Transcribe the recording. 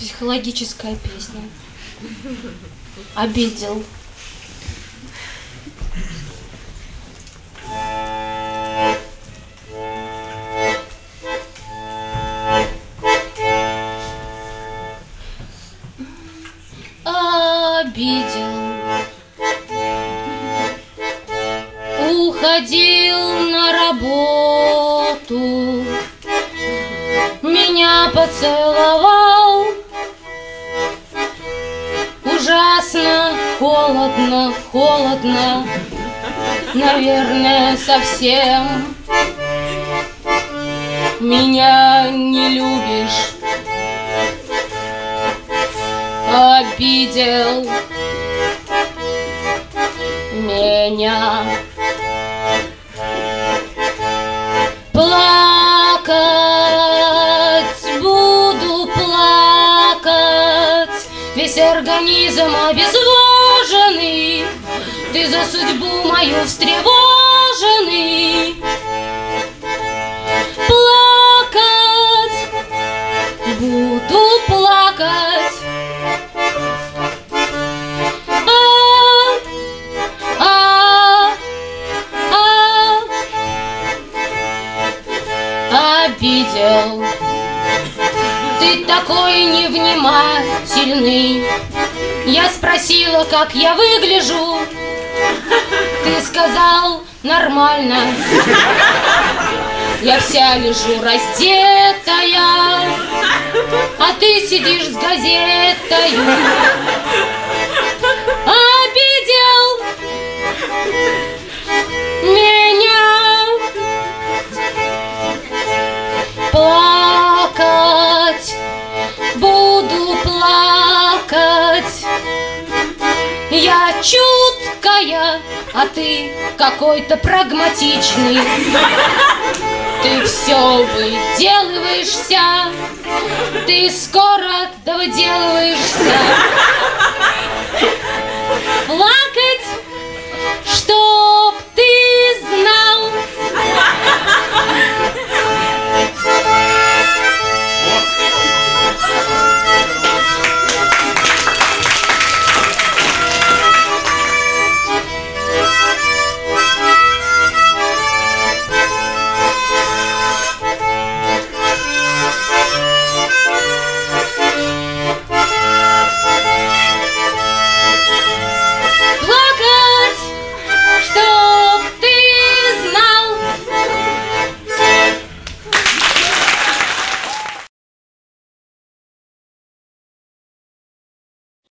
Психологическая песня. Обидел. Обидел. Уходил на работу, меня поцеловал. Ужасно, холодно, холодно, наверное, совсем. Меня не любишь. Обидел меня. Плакать буду, плакать, весь организм обезвоженный. Ты за судьбу мою встревоженный. Плакать буду, плакать. Обидел. Ты такой невнимательный. Я спросила, как я выгляжу. Ты сказал, нормально. Я вся лежу раздетая, а ты сидишь с газетою. Обидел меня. Плакать буду, плакать. Я чуткая, а ты какой-то прагматичный. Ты все выделываешься, ты скоро довыделываешься. Плакать, что